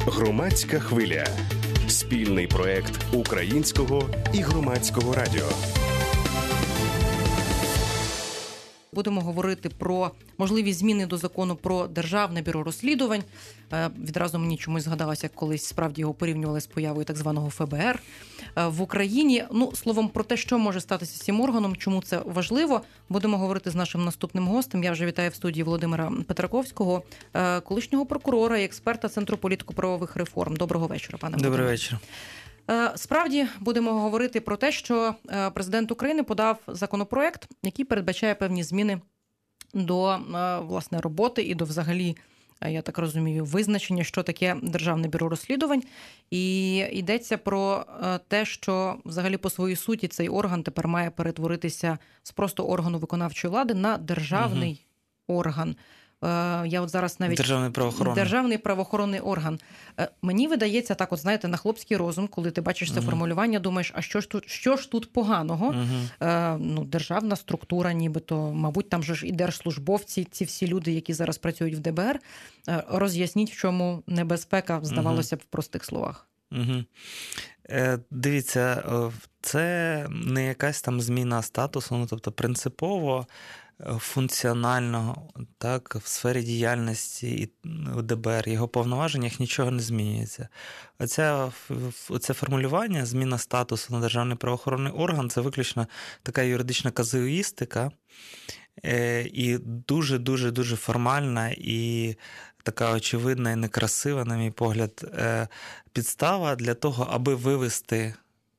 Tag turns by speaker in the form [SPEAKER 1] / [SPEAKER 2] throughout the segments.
[SPEAKER 1] Громадська хвиля. Спільний проєкт Українського і Громадського радіо.
[SPEAKER 2] Будемо говорити про можливі зміни до закону про Державне бюро розслідувань. Відразу мені чомусь згадалося, як колись справді його порівнювали з появою так званого ФБР в Україні. Словом, про те, що може статися з цим органом, чому це важливо, будемо говорити з нашим наступним гостем. Я вже вітаю в студії Володимира Петраковського, колишнього прокурора і експерта Центру політико-правових реформ. Доброго вечора, пане Володимире.
[SPEAKER 3] Добрий вечір.
[SPEAKER 2] Справді, будемо говорити про те, що президент України подав законопроект, який передбачає певні зміни до, власне, роботи і до взагалі, я так розумію, визначення, що таке Державне бюро розслідувань. І йдеться про те, що взагалі по своїй суті цей орган тепер має перетворитися з просто органу виконавчої влади на державний орган. Я от зараз навіть Державний правоохоронний орган. Мені видається так, от знаєте, на хлопський розум, коли ти бачиш це формулювання, думаєш, а що ж тут поганого? Державна структура нібито, мабуть, там же ж і держслужбовці, ці всі люди, які зараз працюють в ДБР. Роз'ясніть, в чому небезпека, здавалося б, в простих словах.
[SPEAKER 3] Дивіться, це не якась там зміна статусу, тобто принципово, функціонально, так, в сфері діяльності ДБР, його повноваженнях нічого не змінюється. Оце формулювання, зміна статусу на Державний правоохоронний орган, це виключно така юридична казуїстика і дуже-дуже-дуже формальна і така очевидна і некрасива, на мій погляд, підстава для того, аби вивести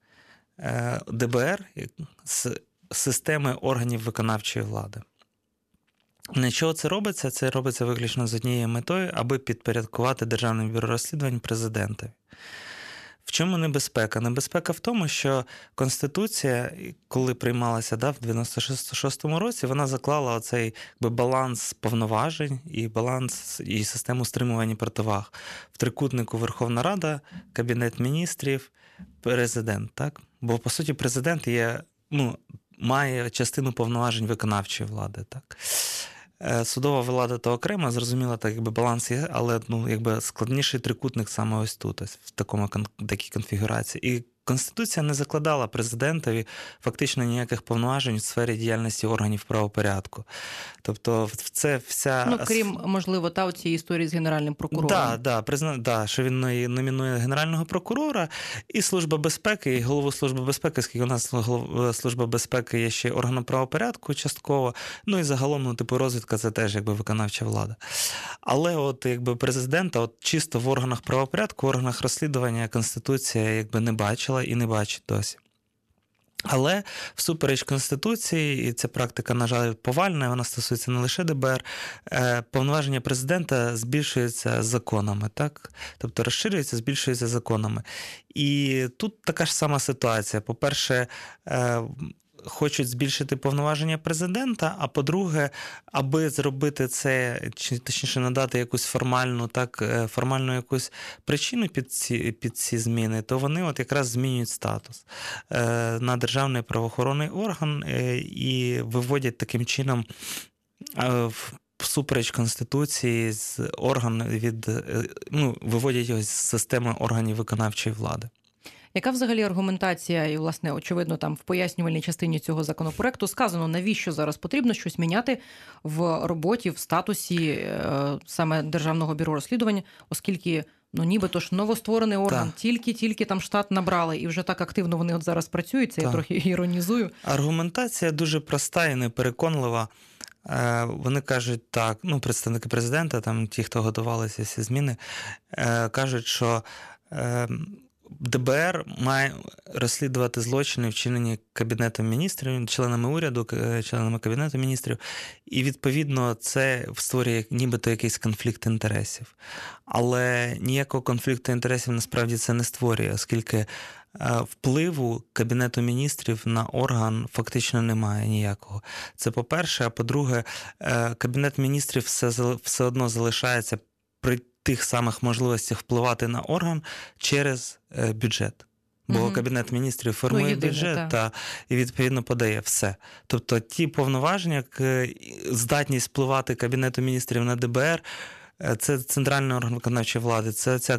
[SPEAKER 3] ДБР з системи органів виконавчої влади. Для чого це робиться? Це робиться виключно з однією метою, аби підпорядкувати Державне бюро розслідувань президентові. В чому небезпека? Небезпека в тому, що Конституція, коли приймалася в 96-му році, вона заклала оцей баланс повноважень і баланс і систему стримування противаг. В трикутнику Верховна Рада, Кабінет міністрів, президент. Так? Бо, по суті, президент є, має частину повноважень виконавчої влади. Так? Судова влада то окремо, зрозуміло, так, баланс є, але складніший трикутник саме ось тут, ось в такій конфігурації. І Конституція не закладала президентові фактично ніяких повноважень в сфері діяльності органів правопорядку. Тобто це вся...
[SPEAKER 2] крім, можливо, цієї історії з Генеральним прокурором.
[SPEAKER 3] Так, що він номінує Генерального прокурора і Служба безпеки, і голову Служби безпеки, оскільки у нас Служба безпеки є ще органом правопорядку частково, і загалом, розвідка – це теж виконавча влада. Але президента чисто в органах правопорядку, в органах розслідування Конституція не бачила і не бачить досі. Але всупереч Конституції, і ця практика, на жаль, повальна, вона стосується не лише ДБР, повноваження президента збільшуються законами, так? Тобто розширюється, збільшується законами. І тут така ж сама ситуація. По-перше, хочуть збільшити повноваження президента, а по-друге, аби зробити це, чи точніше надати якусь формальну якусь причину під ці зміни, то вони якраз змінюють статус на Державний правоохоронний орган і виводять таким чином всупереч Конституції виводять його з системи органів виконавчої влади.
[SPEAKER 2] Яка взагалі аргументація, і, власне, очевидно, там в пояснювальній частині цього законопроекту сказано, навіщо зараз потрібно щось міняти в роботі, в статусі саме Державного бюро розслідувань, оскільки, нібито ж новостворений орган, тільки там штат набрали, і вже так активно вони зараз працюють, це я трохи іронізую.
[SPEAKER 3] Аргументація дуже проста і непереконлива. Вони кажуть так, представники президента, там ті, хто готувалися всі зміни, кажуть, що ДБР має розслідувати злочини, вчинені Кабінетом міністрів, членами уряду, членами Кабінету міністрів, і, відповідно, це створює нібито якийсь конфлікт інтересів. Але ніякого конфлікту інтересів насправді це не створює, оскільки впливу Кабінету міністрів на орган фактично немає ніякого. Це по-перше, а по-друге, Кабінет міністрів все одно залишається при тих самих можливостях впливати на орган через бюджет. Бо Кабінет міністрів формує бюджет і, відповідно, подає все. Тобто ті повноваження, здатність впливати Кабінету міністрів на ДБР, це центральний орган виконавчої влади, це ця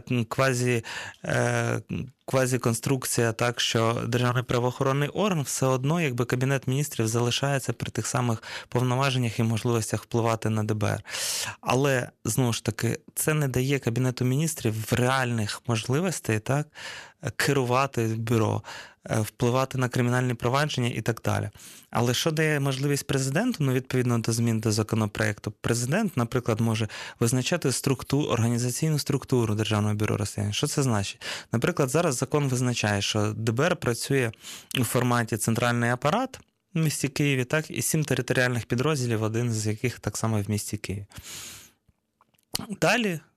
[SPEAKER 3] квазіконструкція, так, що державний правоохоронний орган все одно, якби Кабінет міністрів залишається при тих самих повноваженнях і можливостях впливати на ДБР. Але, знову ж таки, це не дає Кабінету міністрів реальних можливостей, так, керувати бюро, впливати на кримінальні провадження і так далі. Але що дає можливість президенту, ну, відповідно до змін до законопроекту, президент, наприклад, може визначати організаційну структуру Державного бюро розслідувань. Що це значить? Наприклад, зараз закон визначає, що ДБР працює у форматі центральний апарат в місті Києві, так, і 7 територіальних підрозділів, один з яких так само в місті Києві. Далі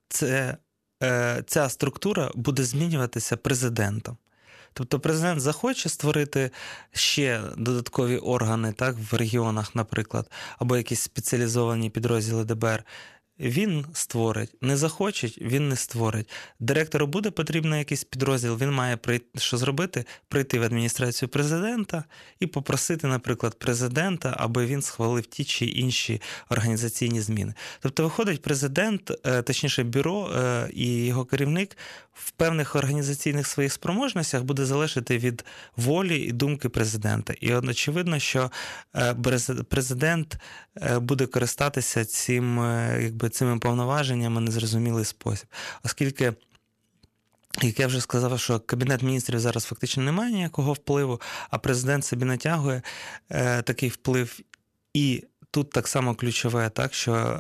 [SPEAKER 3] ця структура буде змінюватися президентом. Тобто президент захоче створити ще додаткові органи, так, в регіонах, наприклад, або якісь спеціалізовані підрозділи ДБР, він створить. Не захоче, він не створить. Директору буде потрібен якийсь підрозділ, він має що зробити? Прийти в адміністрацію президента і попросити, наприклад, президента, аби він схвалив ті чи інші організаційні зміни. Тобто виходить президент, точніше бюро і його керівник в певних організаційних своїх спроможностях буде залежати від волі і думки президента. І очевидно, що президент буде користатися цими повноваженнями в незрозумілий спосіб. Оскільки, як я вже сказав, що Кабінет міністрів зараз фактично не має ніякого впливу, а президент собі натягує такий вплив. І тут так само ключове, так,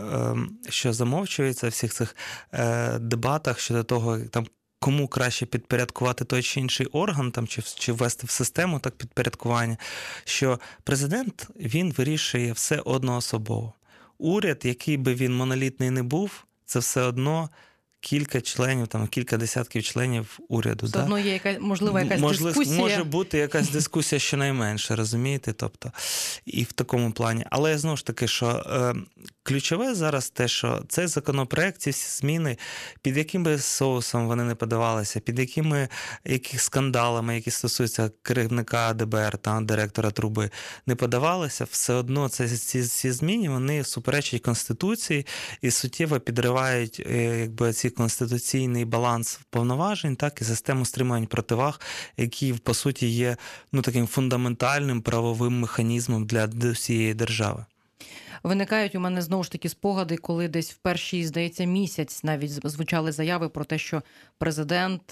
[SPEAKER 3] що замовчується в всіх цих дебатах щодо того, там, кому краще підпорядкувати той чи інший орган, там, чи ввести в систему так підпорядкування, що президент, він вирішує все одноособово. Уряд, який би він монолітний не був, це все одно кілька членів, там, кілька десятків членів уряду.
[SPEAKER 2] Все одно є якась дискусія.
[SPEAKER 3] Може бути якась дискусія щонайменше, розумієте? Тобто, і в такому плані. Але, знову ж таки, що ключове зараз те, що цей законопроект, ці всі зміни, під яким би соусом вони не подавалися, під яких скандалами, які стосуються керівника ДБР та директора Труби, не подавалися, все одно ці зміни, вони суперечать Конституції і суттєво підривають ці конституційний баланс повноважень, так, і систему стримувань противаг, які, по суті, є таким фундаментальним правовим механізмом для всієї держави.
[SPEAKER 2] Виникають у мене, знову ж таки, спогади, коли десь в перший, здається, місяць навіть звучали заяви про те, що президент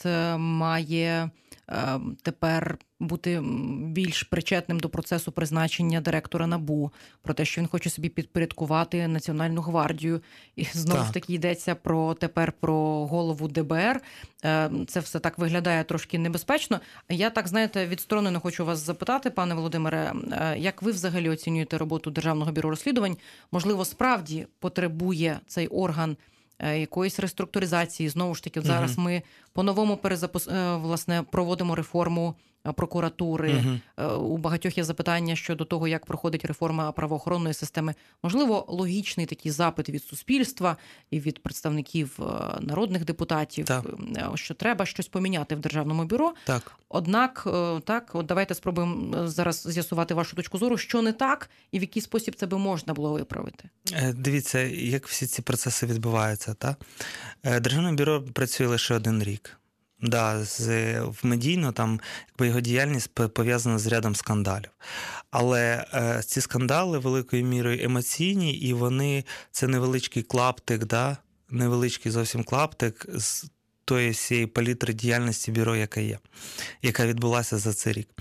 [SPEAKER 2] має тепер бути більш причетним до процесу призначення директора НАБУ, про те, що він хоче собі підпорядкувати Національну гвардію. І знову ж таки йдеться тепер про голову ДБР. Це все так виглядає трошки небезпечно. Я так, знаєте, відсторонено хочу вас запитати, пане Володимире, як ви взагалі оцінюєте роботу Державного бюро розслідувань? Можливо, справді потребує цей орган якоїсь реструктуризації. Знову ж таки, зараз ми по-новому проводимо реформу прокуратури. У багатьох є запитання щодо того, як проходить реформа правоохоронної системи. Можливо, логічний такий запит від суспільства і від представників народних депутатів, що треба щось поміняти в Державному бюро.
[SPEAKER 3] Так.
[SPEAKER 2] Однак, давайте спробуємо зараз з'ясувати вашу точку зору, що не так і в який спосіб це би можна було виправити. Дивіться,
[SPEAKER 3] як всі ці процеси відбуваються. Так? Державне бюро працює лише 1 рік. В медійно там його діяльність пов'язана з рядом скандалів. Але ці скандали великою мірою емоційні, і це невеличкий клаптик, невеличкий зовсім клаптик з тої всієї палітри діяльності бюро, яка відбулася за цей рік.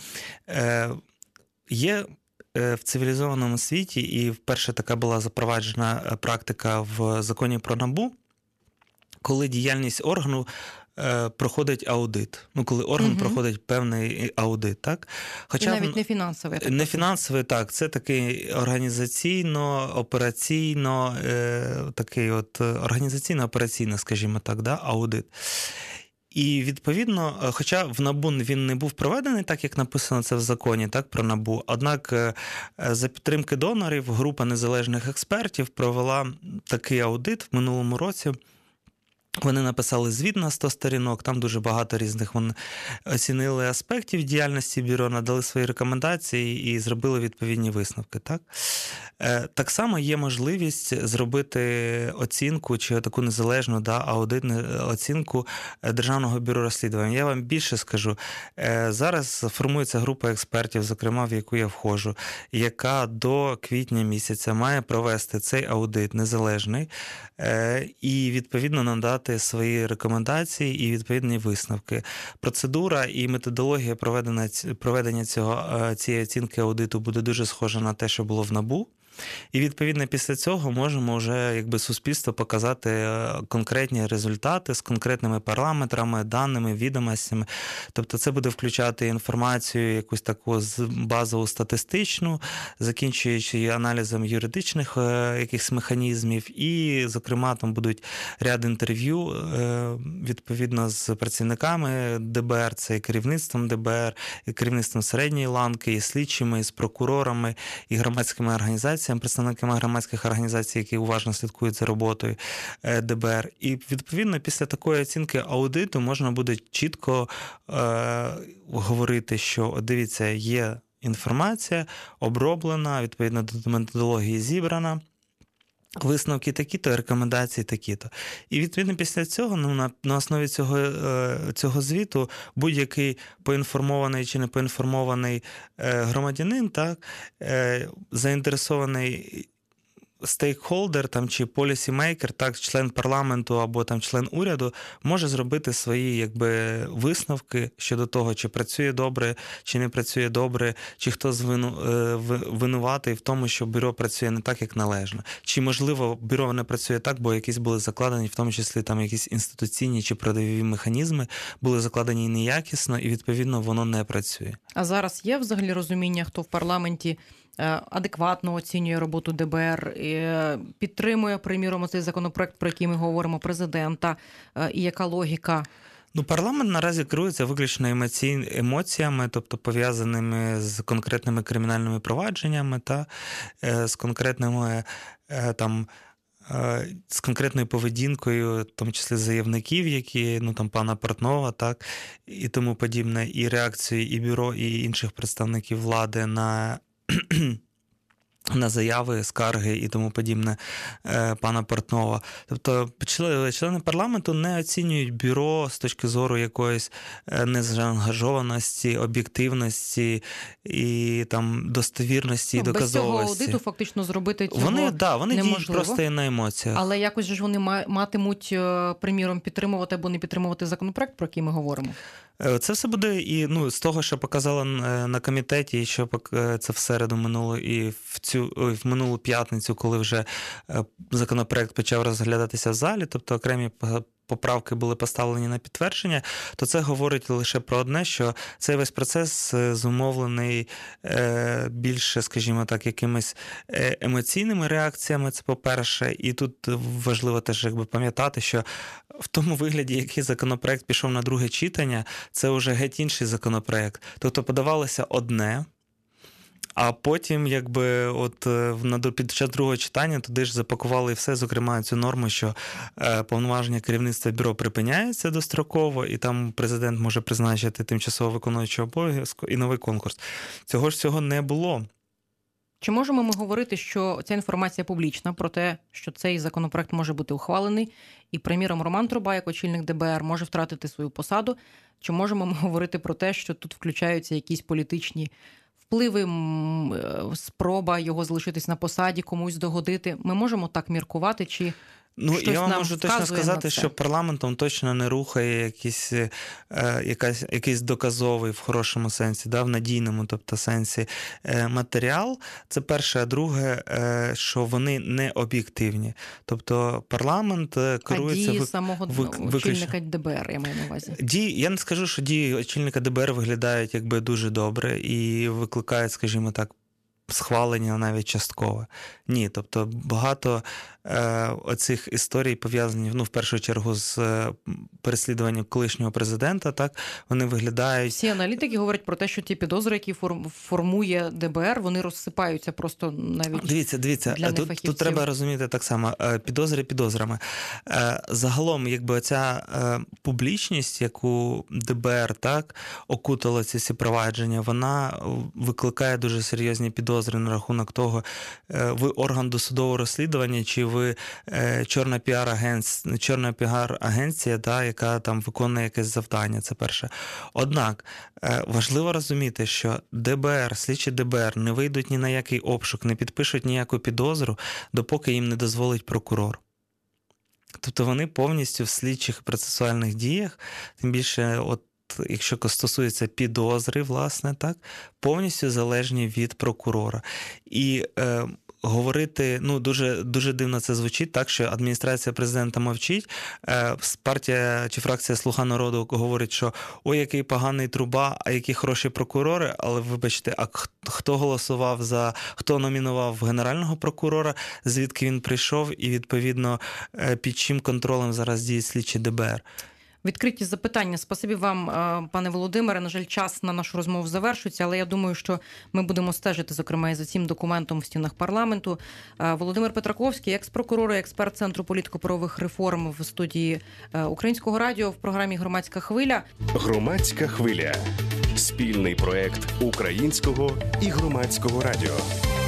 [SPEAKER 3] Є в цивілізованому світі, і вперше така була запроваджена практика в законі про НАБУ, коли діяльність органу проходить аудит. Коли орган проходить певний аудит, так?
[SPEAKER 2] Хоча навіть не фінансовий.
[SPEAKER 3] Не фінансовий, так. Це такий організаційно-операційно, скажімо так, аудит. І, відповідно, хоча в НАБУ він не був проведений, так як написано це в законі, так, про НАБУ, однак за підтримки донорів група незалежних експертів провела такий аудит в минулому році Вони написали звіт на 100 сторінок, там дуже багато різних вони оцінили аспектів діяльності бюро, надали свої рекомендації і зробили відповідні висновки. Так само є можливість зробити оцінку чи таку незалежну аудитну оцінку Державного бюро розслідувань. Я вам більше скажу. Зараз формується група експертів, зокрема в яку я входжу, яка до квітня місяця має провести цей аудит незалежний і відповідно надати свої рекомендації і відповідні висновки. Процедура і методологія проведення цієї оцінки аудиту буде дуже схожа на те, що було в НАБУ. І, відповідно, після цього можемо вже суспільству показати конкретні результати з конкретними параметрами, даними, відомостями. Тобто це буде включати інформацію якусь таку базову статистичну, закінчуючи аналізом юридичних якихось механізмів. І, зокрема, там будуть ряд інтерв'ю, відповідно, з працівниками ДБР, це і керівництвом ДБР, і керівництвом середньої ланки, і слідчими, і з прокурорами, і громадськими організаціями, представниками громадських організацій, які уважно слідкують за роботою ДБР. І, відповідно, після такої оцінки аудиту можна буде чітко говорити, що, дивіться, є інформація оброблена, відповідно до методології зібрана, висновки такі-то, рекомендації такі-то. І, відповідно, після цього, на основі цього звіту, будь-який поінформований чи не поінформований громадянин, заінтересований стейкхолдер чи полісімейкер, член парламенту або член уряду, може зробити свої висновки щодо того, чи працює добре, чи не працює добре, чи хто винуватий в тому, що бюро працює не так, як належно. Чи, можливо, бюро не працює так, бо якісь були закладені, в тому числі якісь інституційні чи продові механізми, були закладені неякісно, і, відповідно, воно не працює.
[SPEAKER 2] А зараз є взагалі розуміння, хто в парламенті адекватно оцінює роботу ДБР, підтримує, приміром, цей законопроект, про який ми говоримо, президента, і яка логіка?
[SPEAKER 3] Парламент наразі керується виключно емоціями, тобто пов'язаними з конкретними кримінальними провадженнями та з конкретними з конкретною поведінкою, в тому числі заявників, які, пана Портнова, і тому подібне, і реакцією і бюро, і інших представників влади на заяви, скарги і тому подібне пана Портнова. Тобто члени парламенту не оцінюють бюро з точки зору якоїсь незаангажованості, об'єктивності і достовірності і доказовості.
[SPEAKER 2] Без цього аудиту фактично зробити цього
[SPEAKER 3] вони
[SPEAKER 2] неможливо.
[SPEAKER 3] Діють просто і на емоціях.
[SPEAKER 2] Але якось ж вони матимуть, приміром, підтримувати або не підтримувати законопроект, про який ми говоримо?
[SPEAKER 3] Це все буде і з того, що показали на комітеті, і що це в середу минуло, і в минулу п'ятницю, коли вже законопроект почав розглядатися в залі, тобто окремі поправки були поставлені на підтвердження, то це говорить лише про одне, що цей весь процес зумовлений більше, скажімо так, якимись емоційними реакціями, це по-перше, і тут важливо теж пам'ятати, що в тому вигляді, який законопроект пішов на друге читання, це вже геть інший законопроект. Тобто подавалося одне, а потім, під час другого читання туди ж запакували все, зокрема цю норму, що повноваження керівництва бюро припиняється достроково, і там президент може призначити тимчасово виконуючого обов'язку і новий конкурс. Цього ж всього не було.
[SPEAKER 2] Чи можемо ми говорити, що ця інформація публічна про те, що цей законопроект може бути ухвалений, і, приміром, Роман Труба, як очільник ДБР, може втратити свою посаду? Чи можемо ми говорити про те, що тут включаються якісь політичні впливи, спроба його залишитись на посаді, комусь догодити? Ми можемо так міркувати, чи
[SPEAKER 3] я вам можу точно сказати, що парламентом точно не рухає якийсь доказовий, в хорошому сенсі, в надійному, тобто сенсі, матеріал. Це перше. А друге, що вони не об'єктивні. Тобто парламент керується...
[SPEAKER 2] А дії самого очільника ДБР, я маю на увазі?
[SPEAKER 3] Я не скажу, що дії очільника ДБР виглядають дуже добре і викликають, скажімо так, схвалення навіть часткове. Ні, тобто багато оцих історій, пов'язані, в першу чергу, з переслідуванням колишнього президента, так, вони виглядають...
[SPEAKER 2] Всі аналітики говорять про те, що ті підозри, які формує ДБР, вони розсипаються просто навіть
[SPEAKER 3] Дивіться,
[SPEAKER 2] для нефахівців.
[SPEAKER 3] Тут треба розуміти так само, підозри підозрами. Загалом, якби оця публічність, яку ДБР, так, окутала ці всі провадження, вона викликає дуже серйозні підозри на рахунок того, ви орган досудового розслідування, чи ви чорна піар-агенція, да, яка там виконує якесь завдання, це перше. Однак, важливо розуміти, що ДБР, слідчі ДБР не вийдуть ні на який обшук, не підпишуть ніяку підозру, допоки їм не дозволить прокурор. Тобто вони повністю в слідчих процесуальних діях, тим більше, от якщо стосується підозри, власне, так, повністю залежні від прокурора. І говорити, дуже, дуже дивно це звучить, так, що адміністрація президента мовчить, партія чи фракція «Слуга народу» говорить, що ой, який поганий Труба, а які хороші прокурори, але вибачте, а хто номінував генерального прокурора, звідки він прийшов і, відповідно, під чим контролем зараз діє слідчі ДБР.
[SPEAKER 2] Відкриті запитання. Спасибі вам, пане Володимире. На жаль, час на нашу розмову завершується, але я думаю, що ми будемо стежити, зокрема, і за цим документом в стінах парламенту. Володимир Петраковський, екс-прокурор і експерт Центру політико-правових реформ в студії Українського радіо в програмі «Громадська хвиля».
[SPEAKER 1] Громадська хвиля. Спільний проект Українського і Громадського радіо.